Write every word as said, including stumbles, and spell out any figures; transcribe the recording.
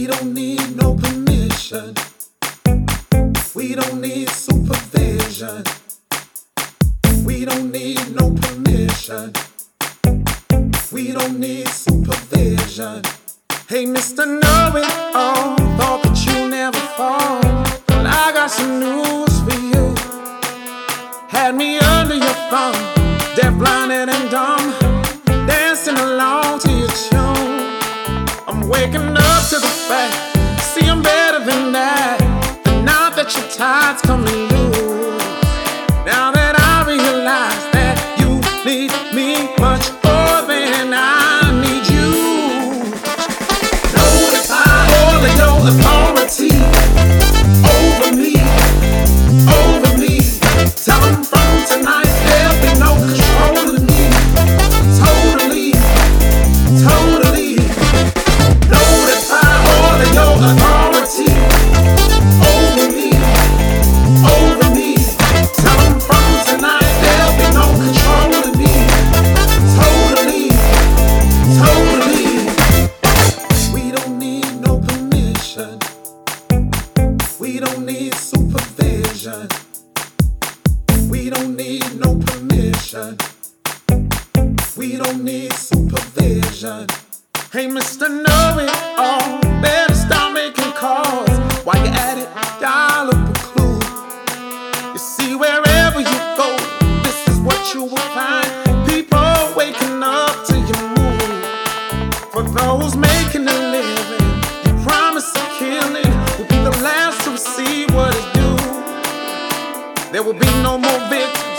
We don't need no permission. We don't need supervision. We don't need no permission. We don't need supervision. Hey, Mister Know-it-all, thought that you never fall. Well, I got some news for you. Had me under your thumb, deaf, blinded, and dumb, dancing along to your tune. I'm waking up to the fact, see I'm better than that. But now that your tide's coming loose, now that I realize that you need me much more than I need you. Notify all of your authority over me, over me. Tell them from tonight there'll be no control of me. Totally, totally. Notify all of your authority over me, over me. Tell them from tonight there'll be no control of me. Totally, totally. We don't need no permission. We don't need supervision. We don't need no permission. We don't need supervision. Hey, Mister Know-it-all, better stop making calls. While you're at it, dial up a clue. You see, wherever you go, this is what you will find. People waking up to your mood. For those making a living, you promise a killing will be the last to receive what is due. There will be no more victims.